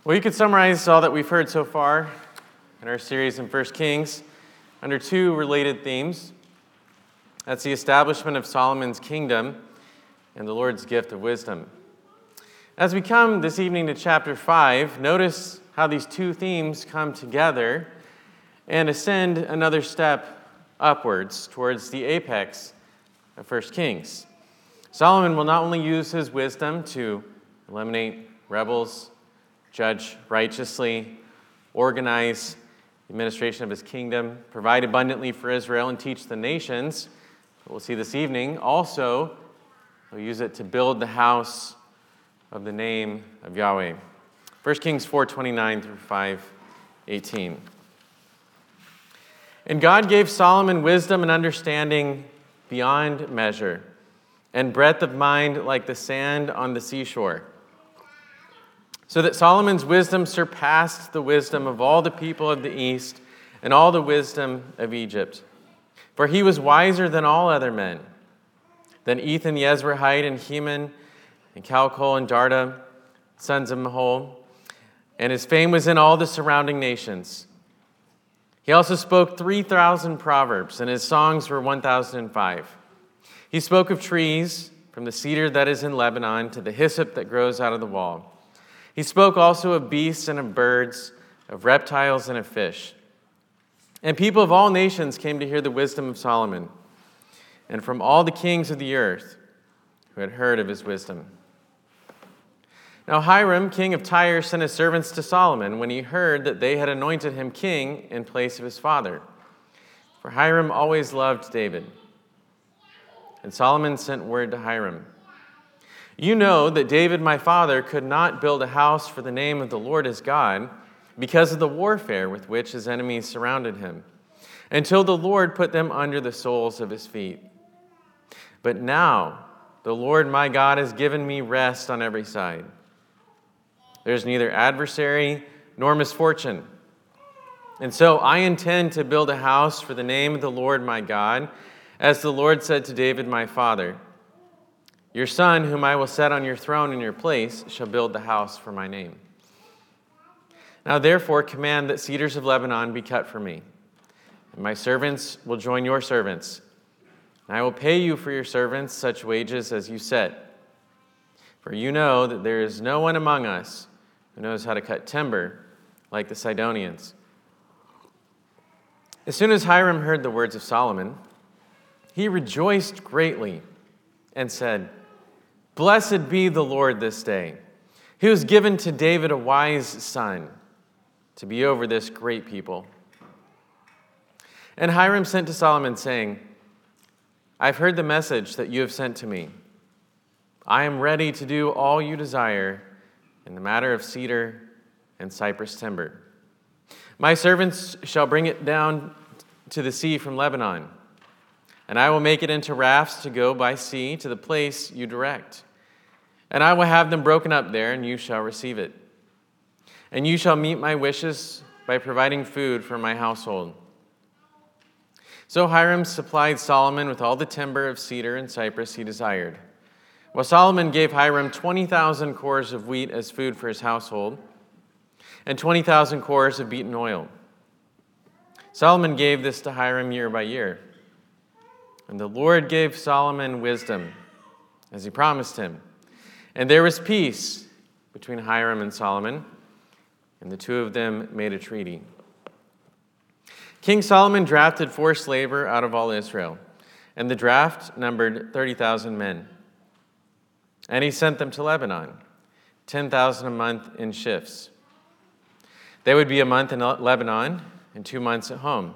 Well, you could summarize all that we've heard so far in our series in 1 Kings under two related themes. That's the establishment of Solomon's kingdom and the Lord's gift of wisdom. As we come this evening to chapter 5, notice how these two themes come together and ascend another step upwards towards the apex of 1 Kings. Solomon will not only use his wisdom to eliminate rebels, judge righteously, organize the administration of his kingdom, provide abundantly for Israel, and teach the nations. We'll see this evening. Also, he'll use it to build the house of the name of Yahweh. 1 Kings 4:29 through 5:18. And God gave Solomon wisdom and understanding beyond measure, and breadth of mind like the sand on the seashore, so that Solomon's wisdom surpassed the wisdom of all the people of the east and all the wisdom of Egypt. For he was wiser than all other men, than Ethan the Ezrahite and Heman and Calcol and Darda, sons of Mahol, and his fame was in all the surrounding nations. He also spoke 3,000 proverbs, and his songs were 1,005. He spoke of trees, from the cedar that is in Lebanon to the hyssop that grows out of the wall. He spoke also of beasts and of birds, of reptiles and of fish. And people of all nations came to hear the wisdom of Solomon, and from all the kings of the earth who had heard of his wisdom. Now Hiram, king of Tyre, sent his servants to Solomon when he heard that they had anointed him king in place of his father. For Hiram always loved David. And Solomon sent word to Hiram, "You know that David my father could not build a house for the name of the Lord his God because of the warfare with which his enemies surrounded him, until the Lord put them under the soles of his feet. But now the Lord my God has given me rest on every side. There is neither adversary nor misfortune. And so I intend to build a house for the name of the Lord my God, as the Lord said to David my father, 'Your son, whom I will set on your throne in your place, shall build the house for my name.' Now therefore command that cedars of Lebanon be cut for me, and my servants will join your servants. And I will pay you for your servants such wages as you set. For you know that there is no one among us who knows how to cut timber like the Sidonians." As soon as Hiram heard the words of Solomon, he rejoiced greatly and said, "Blessed be the Lord this day, who has given to David a wise son to be over this great people." And Hiram sent to Solomon, saying, "I've heard the message that you have sent to me. I am ready to do all you desire in the matter of cedar and cypress timber. My servants shall bring it down to the sea from Lebanon, and I will make it into rafts to go by sea to the place you direct. And I will have them broken up there, and you shall receive it. And you shall meet my wishes by providing food for my household." So Hiram supplied Solomon with all the timber of cedar and cypress he desired. While Solomon gave Hiram 20,000 cores of wheat as food for his household, and 20,000 cores of beaten oil. Solomon gave this to Hiram year by year. And the Lord gave Solomon wisdom, as he promised him. And there was peace between Hiram and Solomon, and the two of them made a treaty. King Solomon drafted forced labor out of all Israel, and the draft numbered 30,000 men. And he sent them to Lebanon, 10,000 a month in shifts. They would be a month in Lebanon and 2 months at home.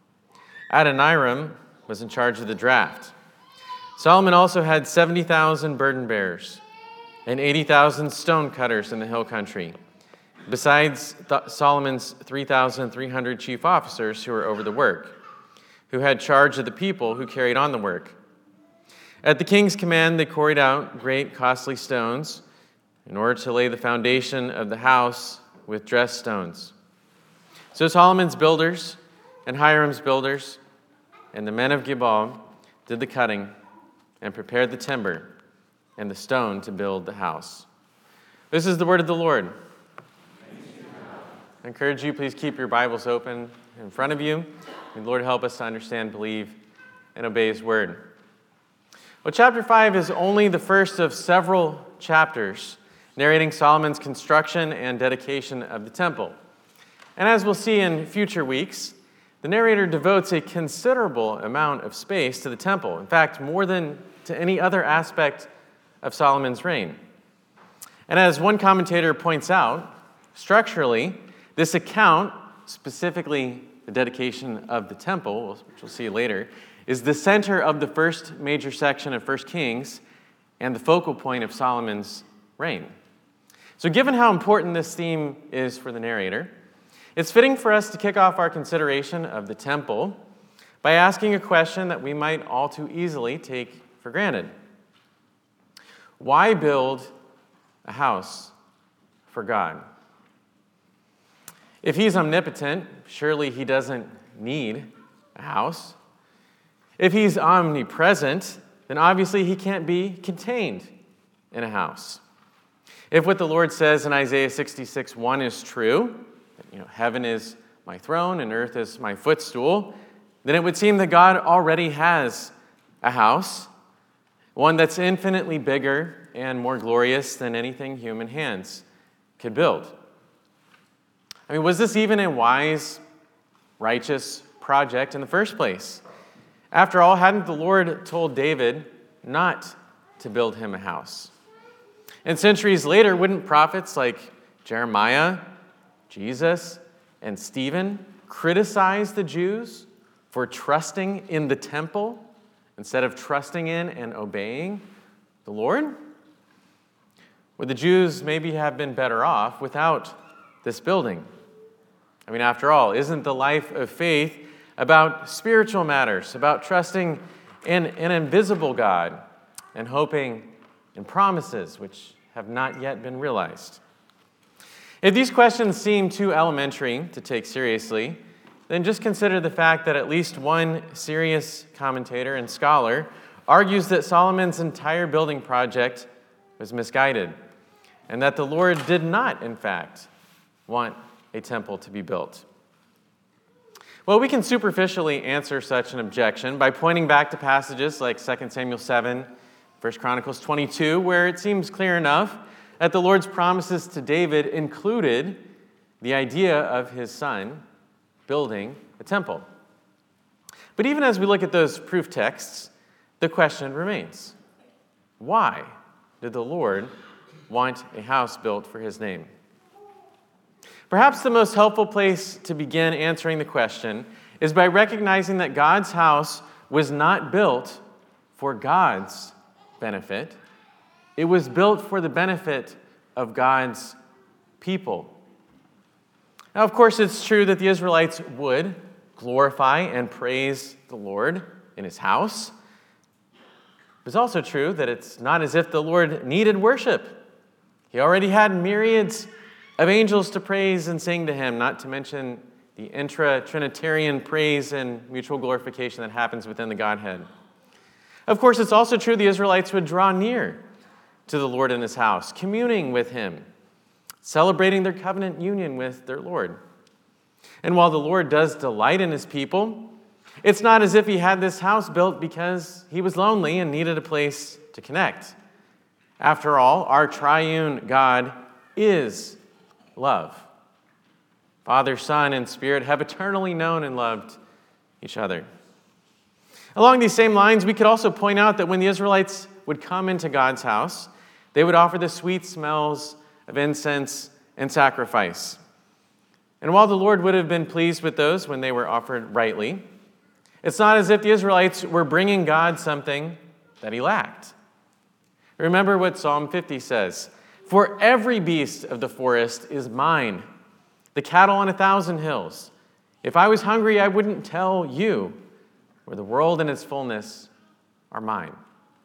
Adoniram was in charge of the draft. Solomon also had 70,000 burden bearers and 80,000 stone cutters in the hill country, besides Solomon's 3,300 chief officers who were over the work, who had charge of the people who carried on the work. At the king's command, they quarried out great costly stones in order to lay the foundation of the house with dressed stones. So Solomon's builders and Hiram's builders and the men of Gebal did the cutting and prepared the timber and the stone to build the house. This is the word of the Lord. Thanks I encourage you, please keep your Bibles open in front of you. May the Lord help us to understand, believe, and obey His Word. Well, chapter 5 is only the first of several chapters narrating Solomon's construction and dedication of the temple. And as we'll see in future weeks, the narrator devotes a considerable amount of space to the temple. In fact, more than to any other aspect of Solomon's reign. And as one commentator points out, structurally, this account, specifically the dedication of the temple, which we'll see later, is the center of the first major section of 1 Kings and the focal point of Solomon's reign. So given how important this theme is for the narrator, it's fitting for us to kick off our consideration of the temple by asking a question that we might all too easily take for granted. Why build a house for God? If He's omnipotent, surely He doesn't need a house. If He's omnipresent, then obviously He can't be contained in a house. If what the Lord says in Isaiah 66:1 is true, that, heaven is my throne and earth is my footstool, then it would seem that God already has a house, one that's infinitely bigger and more glorious than anything human hands could build. Was this even a wise, righteous project in the first place? After all, hadn't the Lord told David not to build him a house? And centuries later, wouldn't prophets like Jeremiah, Jesus, and Stephen criticize the Jews for trusting in the temple instead of trusting in and obeying the Lord? Would the Jews maybe have been better off without this building? After all, isn't the life of faith about spiritual matters, about trusting in an invisible God and hoping in promises which have not yet been realized? If these questions seem too elementary to take seriously, then just consider the fact that at least one serious commentator and scholar argues that Solomon's entire building project was misguided, and that the Lord did not, in fact, want a temple to be built. Well, we can superficially answer such an objection by pointing back to passages like 2 Samuel 7, 1 Chronicles 22, where it seems clear enough that the Lord's promises to David included the idea of his son building a temple. But even as we look at those proof texts, the question remains: why did the Lord want a house built for His name? Perhaps the most helpful place to begin answering the question is by recognizing that God's house was not built for God's benefit. It was built for the benefit of God's people. Now, of course, it's true that the Israelites would glorify and praise the Lord in His house. It's also true that it's not as if the Lord needed worship. He already had myriads of angels to praise and sing to Him, not to mention the intra-Trinitarian praise and mutual glorification that happens within the Godhead. Of course, it's also true the Israelites would draw near to the Lord in His house, communing with Him, celebrating their covenant union with their Lord. And while the Lord does delight in His people, it's not as if He had this house built because He was lonely and needed a place to connect. After all, our triune God is love. Father, Son, and Spirit have eternally known and loved each other. Along these same lines, we could also point out that when the Israelites would come into God's house, they would offer the sweet smells of incense and sacrifice. And while the Lord would have been pleased with those when they were offered rightly, it's not as if the Israelites were bringing God something that He lacked. Remember what Psalm 50 says: "For every beast of the forest is mine, the cattle on 1,000 hills. If I was hungry, I wouldn't tell you, for the world and its fullness are mine."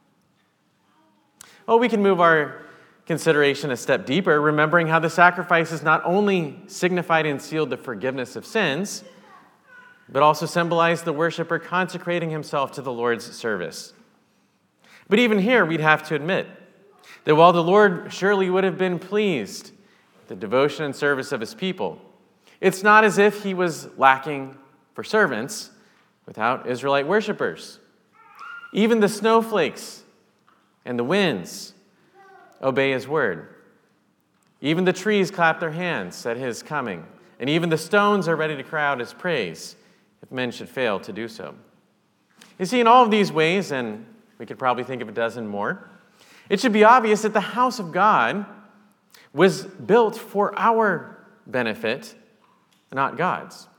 Well, we can move our consideration a step deeper, remembering how the sacrifices not only signified and sealed the forgiveness of sins, but also symbolized the worshiper consecrating himself to the Lord's service. But even here, we'd have to admit that while the Lord surely would have been pleased with the devotion and service of His people, It's not as if he was lacking for servants without Israelite worshipers. Even the snowflakes and the winds obey his word. Even the trees clap their hands at his coming, and even the stones are ready to cry out his praise if men should fail to do so. You see, in all of these ways, and we could probably think of a dozen more, it should be obvious that the house of God was built for our benefit, not God's.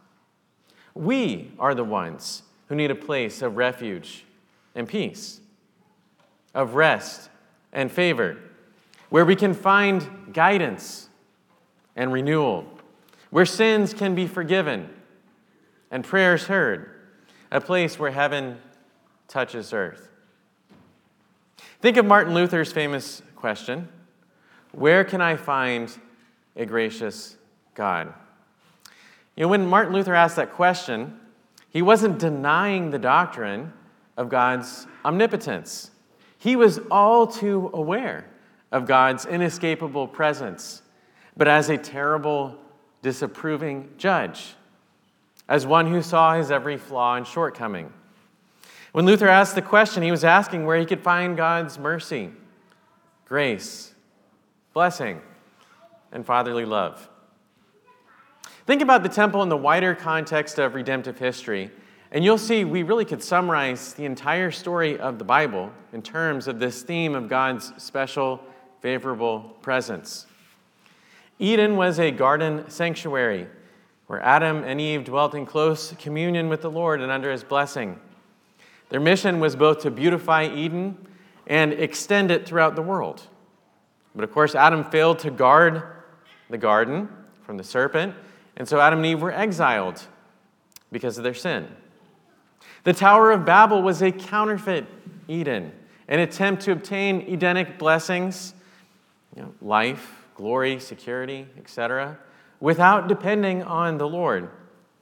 We are the ones who need a place of refuge and peace, of rest and favor, where we can find guidance and renewal, where sins can be forgiven and prayers heard, a place where heaven touches earth. Think of Martin Luther's famous question, where can I find a gracious God? You know, when Martin Luther asked that question, he wasn't denying the doctrine of God's omnipotence. He was all too aware of God's inescapable presence, but as a terrible, disapproving judge, as one who saw his every flaw and shortcoming. When Luther asked the question, he was asking where he could find God's mercy, grace, blessing, and fatherly love. Think about the temple in the wider context of redemptive history, and you'll see we really could summarize the entire story of the Bible in terms of this theme of God's special, favorable presence. Eden was a garden sanctuary where Adam and Eve dwelt in close communion with the Lord and under his blessing. Their mission was both to beautify Eden and extend it throughout the world. But of course, Adam failed to guard the garden from the serpent, and so Adam and Eve were exiled because of their sin. The Tower of Babel was a counterfeit Eden, an attempt to obtain Edenic blessings, life, glory, security, etc., without depending on the Lord.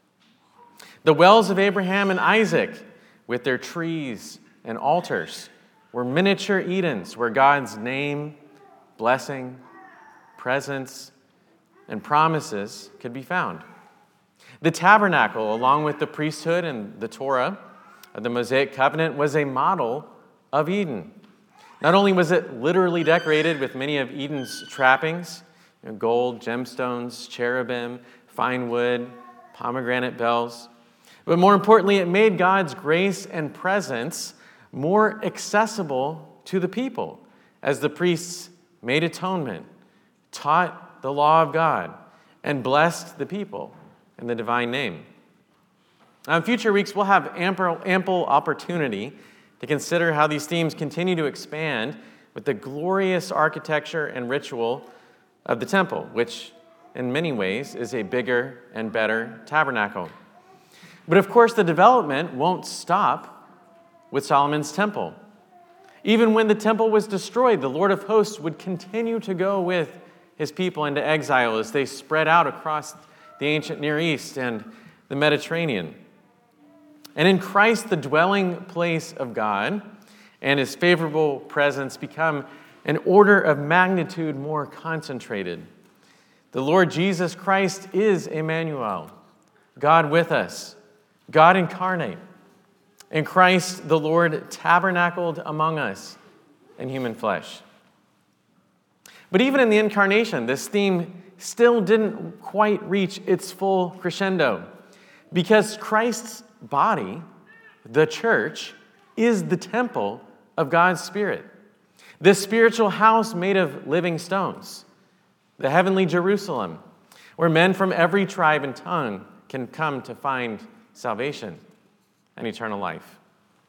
The wells of Abraham and Isaac, with their trees and altars, were miniature Edens where God's name, blessing, presence, and promises could be found. The tabernacle, along with the priesthood and the Torah of the Mosaic covenant, was a model of Eden. Not only was it literally decorated with many of Eden's trappings, gold, gemstones, cherubim, fine wood, pomegranate bells, but more importantly, it made God's grace and presence more accessible to the people as the priests made atonement, taught the law of God, and blessed the people in the divine name. Now, in future weeks, we'll have ample opportunity to consider how these themes continue to expand with the glorious architecture and ritual of the temple, which in many ways is a bigger and better tabernacle. But of course, the development won't stop with Solomon's temple. Even when the temple was destroyed, the Lord of hosts would continue to go with his people into exile as they spread out across the ancient Near East and the Mediterranean. And in Christ, the dwelling place of God and his favorable presence become an order of magnitude more concentrated. The Lord Jesus Christ is Emmanuel, God with us, God incarnate. In Christ, the Lord tabernacled among us in human flesh. But even in the incarnation, this theme still didn't quite reach its full crescendo, because Christ's body, the church, is the temple of God's Spirit, this spiritual house made of living stones, the heavenly Jerusalem, where men from every tribe and tongue can come to find salvation and eternal life.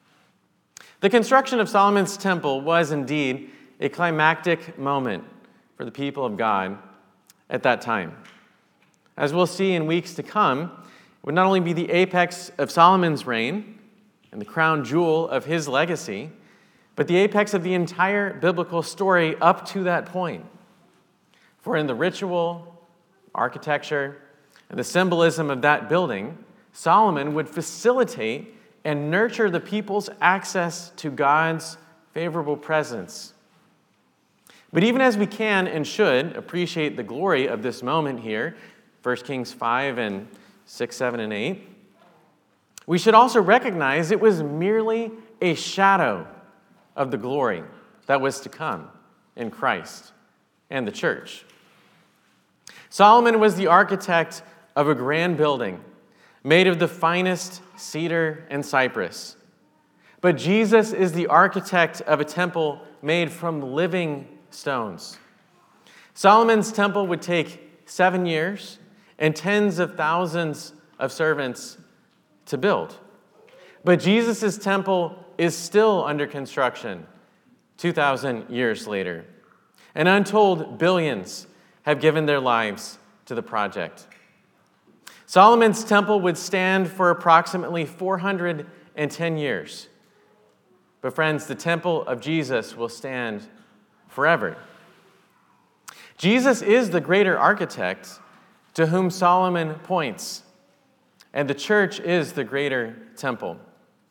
The construction of Solomon's temple was indeed a climactic moment for the people of God at that time. As we'll see in weeks to come, it would not only be the apex of Solomon's reign and the crown jewel of his legacy, but the apex of the entire biblical story up to that point. For in the ritual, architecture, and the symbolism of that building, Solomon would facilitate and nurture the people's access to God's favorable presence. But even as we can and should appreciate the glory of this moment here, 1 Kings 5 and 6, 7, and 8, we should also recognize it was merely a shadow of the glory that was to come in Christ and the church. Solomon was the architect of a grand building made of the finest cedar and cypress. But Jesus is the architect of a temple made from living stones. Solomon's temple would take 7 years and tens of thousands of servants to build. But Jesus' temple is still under construction 2,000 years later. And untold billions have given their lives to the project. Solomon's temple would stand for approximately 410 years. But friends, the temple of Jesus will stand forever. Jesus is the greater architect to whom Solomon points, and the church is the greater temple.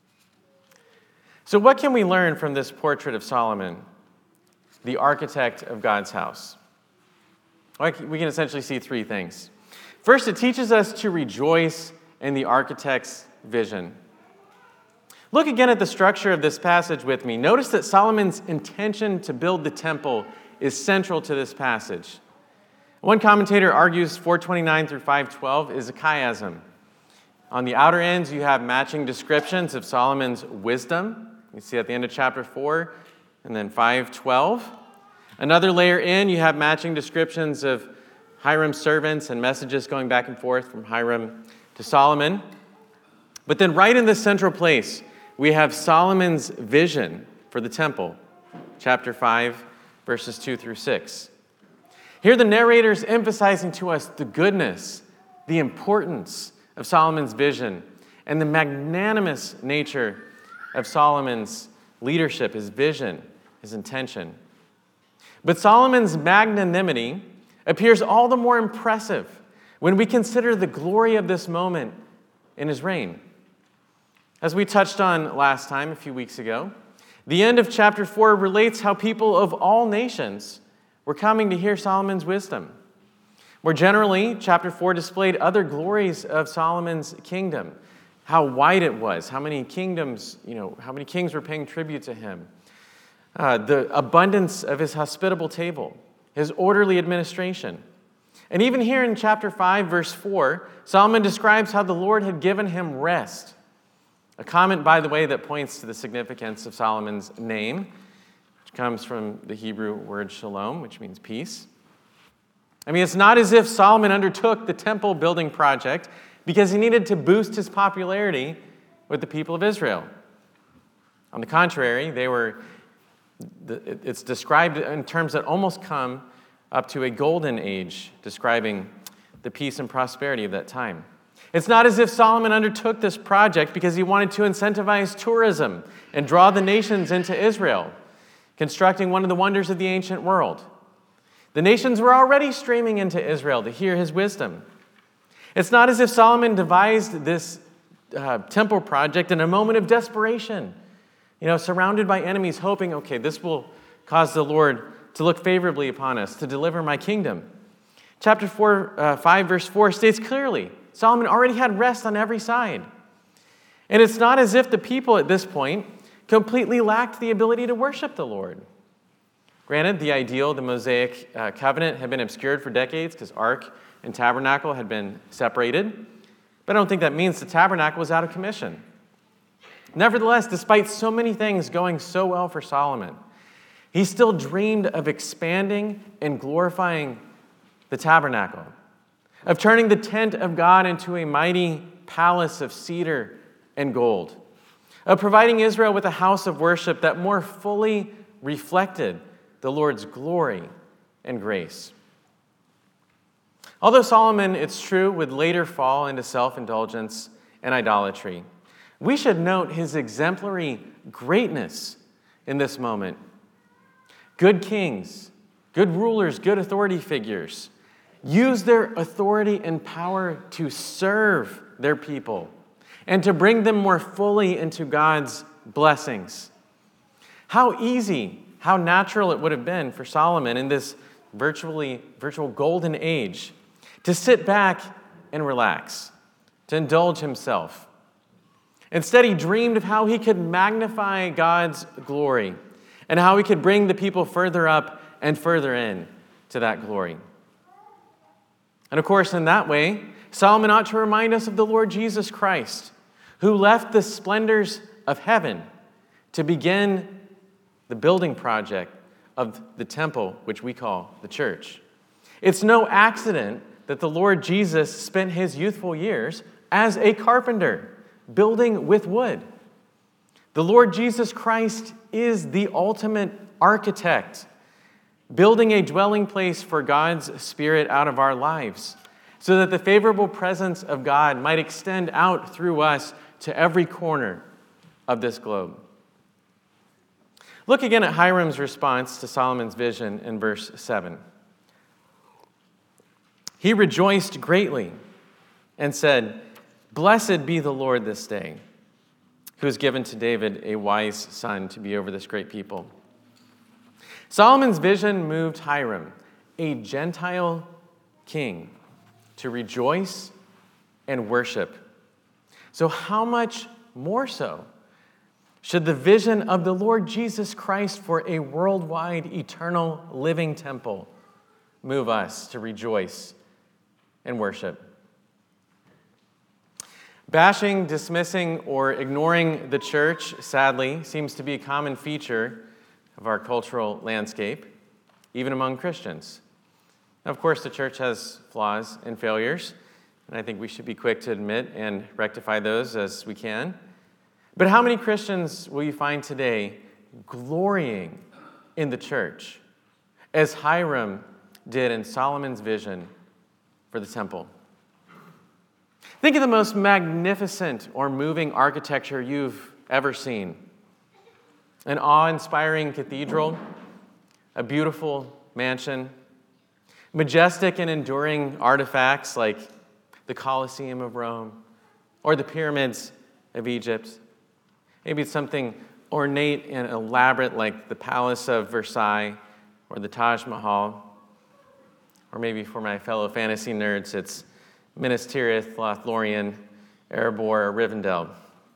So what can we learn from this portrait of Solomon, the architect of God's house? We can essentially see 3 things. First, it teaches us to rejoice in the architect's vision. Look again at the structure of this passage with me. Notice that Solomon's intention to build the temple is central to this passage. One commentator argues 429 through 512 is a chiasm. On the outer ends, you have matching descriptions of Solomon's wisdom. You see at the end of chapter 4, and then 5:12. Another layer in, you have matching descriptions of Hiram's servants and messages going back and forth from Hiram to Solomon. But then right in the central place, we have Solomon's vision for the temple, chapter 5, verses 2 through 6. Here the narrator is emphasizing to us the goodness, the importance of Solomon's vision, and the magnanimous nature of Solomon's leadership, his vision, his intention. But Solomon's magnanimity appears all the more impressive when we consider the glory of this moment in his reign. As we touched on last time, a few weeks ago, the end of chapter 4 relates how people of all nations were coming to hear Solomon's wisdom. More generally, chapter 4 displayed other glories of Solomon's kingdom, how wide it was, how many kingdoms, how many kings were paying tribute to him, the abundance of his hospitable table, his orderly administration. And even here in chapter 5, verse 4, Solomon describes how the Lord had given him rest. A comment, by the way, that points to the significance of Solomon's name, which comes from the Hebrew word shalom, which means peace. I mean, it's not as if Solomon undertook the temple building project because he needed to boost his popularity with the people of Israel. On the contrary, it's described in terms that almost come up to a golden age, describing the peace and prosperity of that time. It's not as if Solomon undertook this project because he wanted to incentivize tourism and draw the nations into Israel, constructing one of the wonders of the ancient world. The nations were already streaming into Israel to hear his wisdom. It's not as if Solomon devised this temple project in a moment of desperation, surrounded by enemies, hoping, okay, this will cause the Lord to look favorably upon us, to deliver my kingdom. Chapter 5, verse 4 states clearly, Solomon already had rest on every side. And it's not as if the people at this point completely lacked the ability to worship the Lord. Granted, the ideal, the Mosaic covenant, had been obscured for decades because Ark and Tabernacle had been separated. But I don't think that means the Tabernacle was out of commission. Nevertheless, despite so many things going so well for Solomon, he still dreamed of expanding and glorifying the Tabernacle, of turning the tent of God into a mighty palace of cedar and gold, of providing Israel with a house of worship that more fully reflected the Lord's glory and grace. Although Solomon, it's true, would later fall into self-indulgence and idolatry, we should note his exemplary greatness in this moment. Good kings, good rulers, good authority figures use their authority and power to serve their people and to bring them more fully into God's blessings. How easy, how natural it would have been for Solomon in this virtual golden age to sit back and relax, to indulge himself. Instead, he dreamed of how he could magnify God's glory and how he could bring the people further up and further in to that glory. And of course, in that way, Solomon ought to remind us of the Lord Jesus Christ, who left the splendors of heaven to begin the building project of the temple, which we call the church. It's no accident that the Lord Jesus spent his youthful years as a carpenter, building with wood. The Lord Jesus Christ is the ultimate architect, building a dwelling place for God's Spirit out of our lives, so that the favorable presence of God might extend out through us to every corner of this globe. Look again at Hiram's response to Solomon's vision in verse 7. He rejoiced greatly and said, "Blessed be the Lord this day, who has given to David a wise son to be over this great people." Solomon's vision moved Hiram, a Gentile king, to rejoice and worship. So how much more so should the vision of the Lord Jesus Christ for a worldwide, eternal, living temple move us to rejoice and worship? Bashing, dismissing, or ignoring the church, sadly, seems to be a common feature of our cultural landscape, even among Christians. Now, of course, the church has flaws and failures, and I think we should be quick to admit and rectify those as we can. But how many Christians will you find today glorying in the church, as Hiram did in Solomon's vision for the temple? Think of the most magnificent or moving architecture you've ever seen. An awe-inspiring cathedral, a beautiful mansion, majestic and enduring artifacts like the Colosseum of Rome or the pyramids of Egypt. Maybe it's something ornate and elaborate like the Palace of Versailles or the Taj Mahal. Or maybe for my fellow fantasy nerds, it's Minas Tirith, Lothlorien, Erebor, or Rivendell.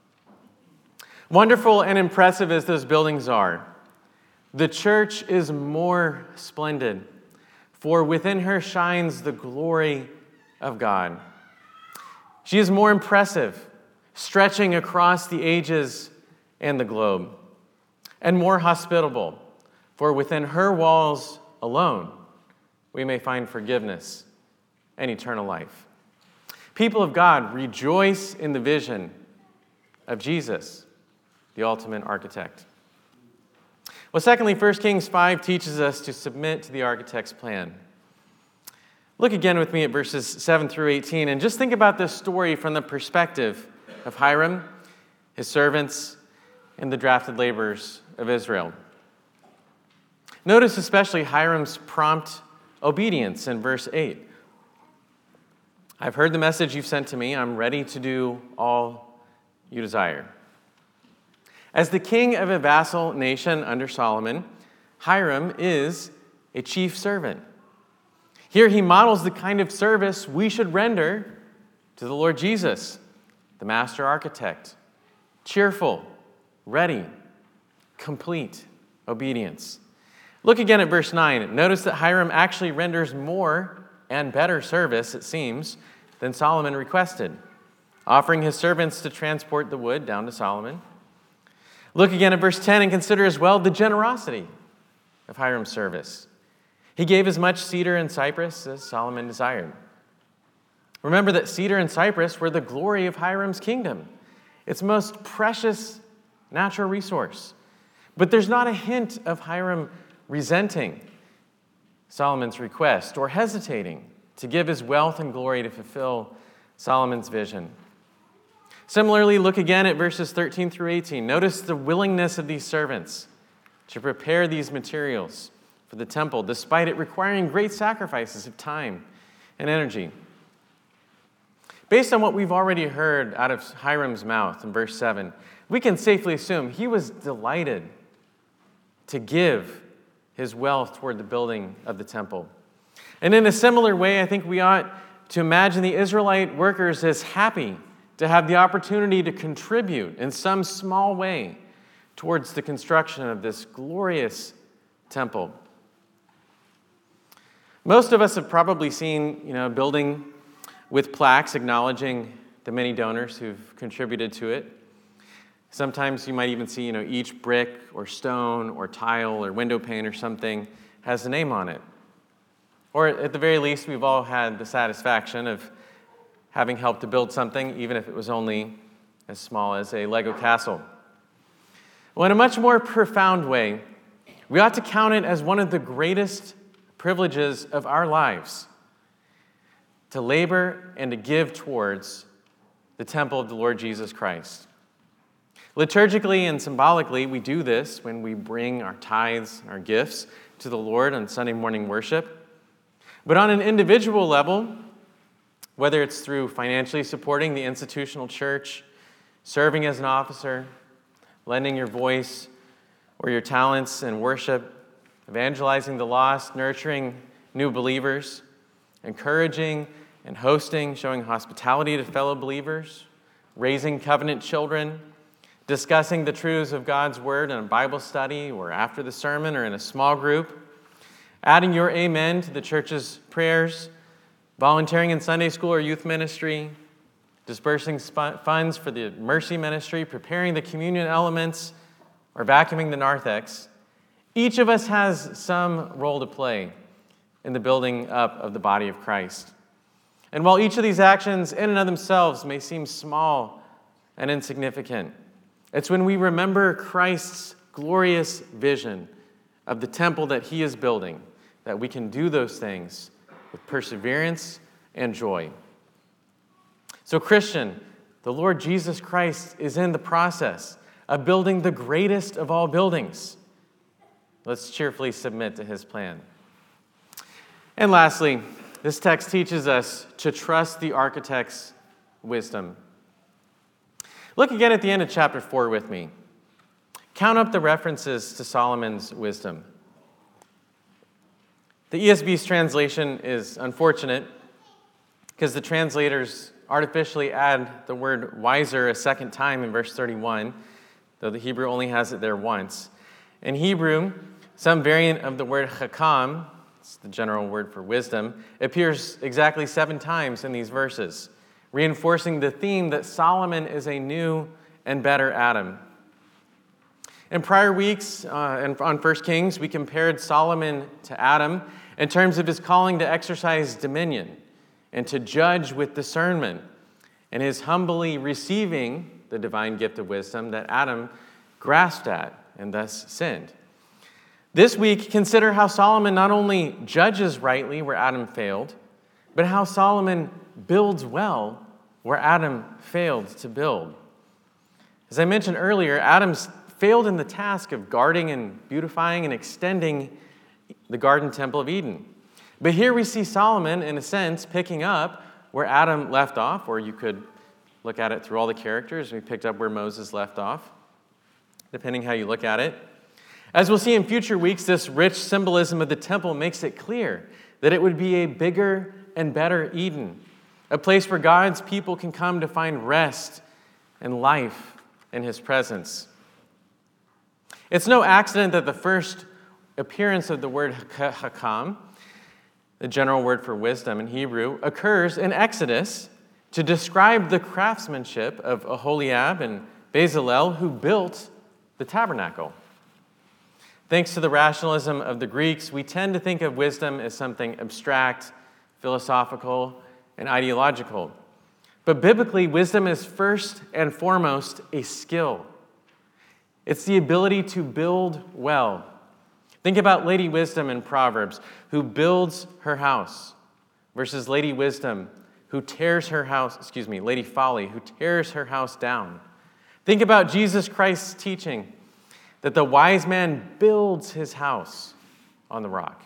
Wonderful and impressive as those buildings are, the church is more splendid, for within her shines the glory of God. She is more impressive, stretching across the ages and the globe, and more hospitable, for within her walls alone we may find forgiveness and eternal life. People of God, rejoice in the vision of Jesus, the ultimate architect. Well, secondly, 1 Kings 5 teaches us to submit to the architect's plan. Look again with me at verses 7 through 18, and just think about this story from the perspective of Hiram, his servants, and the drafted laborers of Israel. Notice especially Hiram's prompt obedience in verse 8. "I've heard the message you've sent to me. I'm ready to do all you desire." As the king of a vassal nation under Solomon, Hiram is a chief servant. Here he models the kind of service we should render to the Lord Jesus, the master architect. Cheerful, ready, complete obedience. Look again at verse 9. Notice that Hiram actually renders more and better service, it seems, than Solomon requested, offering his servants to transport the wood down to Solomon. Look again at verse 10 and consider as well the generosity of Hiram's service. He gave as much cedar and cypress as Solomon desired. Remember that cedar and cypress were the glory of Hiram's kingdom, its most precious natural resource. But there's not a hint of Hiram resenting Solomon's request or hesitating to give his wealth and glory to fulfill Solomon's vision. Similarly, look again at verses 13 through 18. Notice the willingness of these servants to prepare these materials for the temple, despite it requiring great sacrifices of time and energy. Based on what we've already heard out of Hiram's mouth in verse 7, we can safely assume he was delighted to give his wealth toward the building of the temple. And in a similar way, I think we ought to imagine the Israelite workers as happy to have the opportunity to contribute in some small way towards the construction of this glorious temple. Most of us have probably seen, a building with plaques acknowledging the many donors who've contributed to it. Sometimes you might even see, each brick or stone or tile or window pane or something has a name on it. Or at the very least, we've all had the satisfaction of having helped to build something, even if it was only as small as a Lego castle. Well, in a much more profound way, we ought to count it as one of the greatest privileges of our lives to labor and to give towards the temple of the Lord Jesus Christ. Liturgically and symbolically, we do this when we bring our tithes, our gifts to the Lord on Sunday morning worship. But on an individual level, whether it's through financially supporting the institutional church, serving as an officer, lending your voice or your talents in worship, evangelizing the lost, nurturing new believers, encouraging and hosting, showing hospitality to fellow believers, raising covenant children, discussing the truths of God's word in a Bible study or after the sermon or in a small group, adding your amen to the church's prayers, volunteering in Sunday school or youth ministry, dispersing funds for the mercy ministry, preparing the communion elements, or vacuuming the narthex. Each of us has some role to play in the building up of the body of Christ. And while each of these actions in and of themselves may seem small and insignificant, it's when we remember Christ's glorious vision of the temple that he is building that we can do those things with perseverance and joy. So, Christian, the Lord Jesus Christ is in the process of building the greatest of all buildings. Let's cheerfully submit to his plan. And lastly, this text teaches us to trust the architect's wisdom. Look again at the end of chapter 4 with me. Count up the references to Solomon's wisdom. The ESV's translation is unfortunate because the translators artificially add the word wiser a second time in verse 31, though the Hebrew only has it there once. In Hebrew, some variant of the word chakam, it's the general word for wisdom, appears exactly 7 times in these verses, reinforcing the theme that Solomon is a new and better Adam. In prior weeks, and on 1 Kings, we compared Solomon to Adam in terms of his calling to exercise dominion and to judge with discernment, and his humbly receiving the divine gift of wisdom that Adam grasped at and thus sinned. This week, consider how Solomon not only judges rightly where Adam failed, but how Solomon builds well where Adam failed to build. As I mentioned earlier, Adam failed in the task of guarding and beautifying and extending the garden temple of Eden. But here we see Solomon, in a sense, picking up where Adam left off, or you could look at it through all the characters. We picked up where Moses left off, depending how you look at it. As we'll see in future weeks, this rich symbolism of the temple makes it clear that it would be a bigger and better Eden, a place where God's people can come to find rest and life in his presence. It's no accident that the first appearance of the word hakam, the general word for wisdom in Hebrew, occurs in Exodus to describe the craftsmanship of Aholiab and Bezalel, who built the tabernacle. Thanks to the rationalism of the Greeks, we tend to think of wisdom as something abstract, philosophical, and ideological. But biblically, wisdom is first and foremost a skill. It's the ability to build well. Think about Lady Wisdom in Proverbs, who builds her house, versus Lady Wisdom, who tears her house, Lady Folly, who tears her house down. Think about Jesus Christ's teaching that the wise man builds his house on the rock.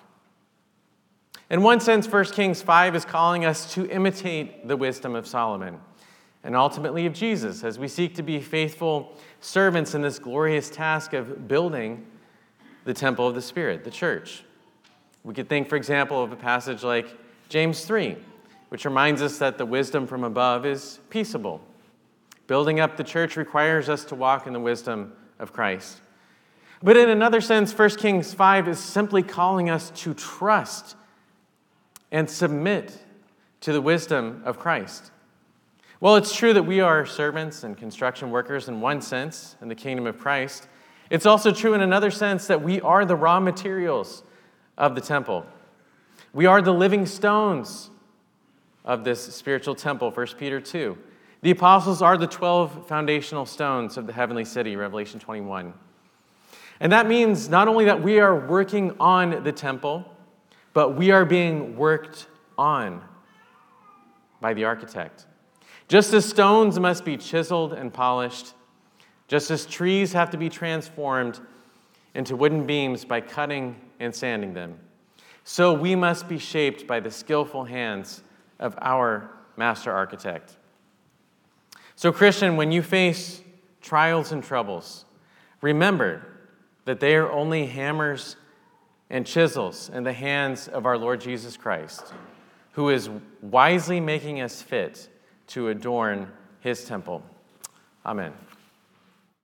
In one sense, 1 Kings 5 is calling us to imitate the wisdom of Solomon and ultimately of Jesus as we seek to be faithful servants in this glorious task of building the temple of the Spirit, the church. We could think, for example, of a passage like James 3, which reminds us that the wisdom from above is peaceable. Building up the church requires us to walk in the wisdom of Christ. But in another sense, 1 Kings 5 is simply calling us to trust and submit to the wisdom of Christ. Well, it's true that we are servants and construction workers in one sense in the kingdom of Christ. It's also true in another sense that we are the raw materials of the temple. We are the living stones of this spiritual temple, 1 Peter 2. The apostles are the 12 foundational stones of the heavenly city, Revelation 21. And that means not only that we are working on the temple, but we are being worked on by the architect. Just as stones must be chiseled and polished, just as trees have to be transformed into wooden beams by cutting and sanding them, so we must be shaped by the skillful hands of our master architect. So, Christian, when you face trials and troubles, remember that they are only hammers and chisels in the hands of our Lord Jesus Christ, who is wisely making us fit to adorn his temple. Amen.